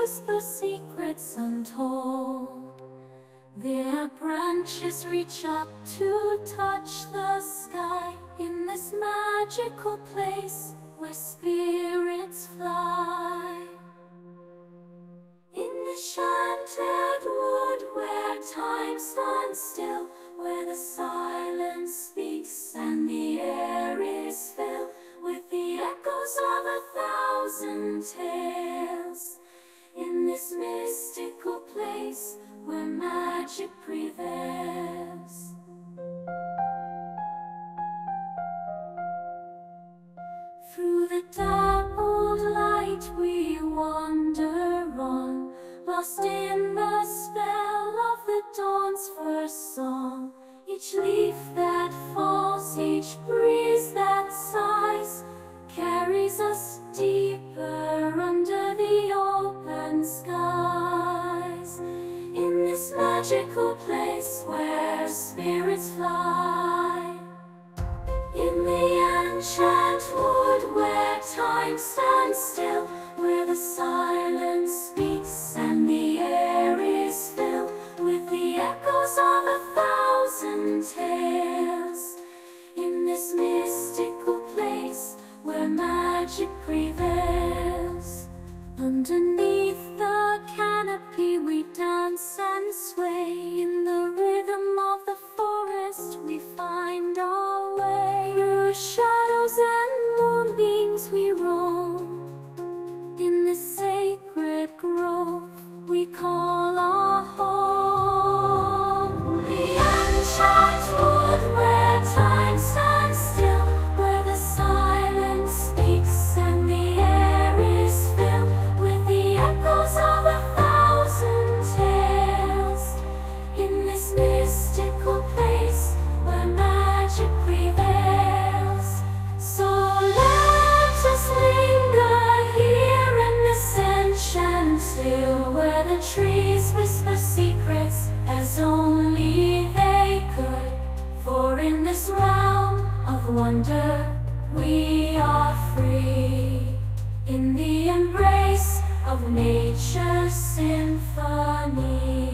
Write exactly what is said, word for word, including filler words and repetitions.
whisper secrets untold. Their branches reach up to touch the sky in this magical place where spirits fly. In the sheltered wood where time stands still, where the silence speaks and the air is filled with the echoes of a thousand tales. In this mystical place where magic prevails. Through the dappled light we wander on, lost in the spell of the dawn's first song. Each leaf that falls, each breeze that sighs, carries us deeper under the open skies. In this magical place where spirits fly. In the ancient wood where time stands still, where the silence speaks and the air is filled with the echoes of a thousand tales. In this mystical place where magic prevails. Underneath the canopy we dance and sway. In the rhythm of the forest we find our way. Through shadows and moonbeams we roam. In this sacred grove we call our home. The ancient wood where time stands still, where the silence speaks and the air is filled with the echoes of a thousand tales. In this mystical place where magic prevails. So let us linger here in this ancient hill, where the trees whisper secrets as only they could. For in this realm of wonder we are free, in the embrace of nature's symphony.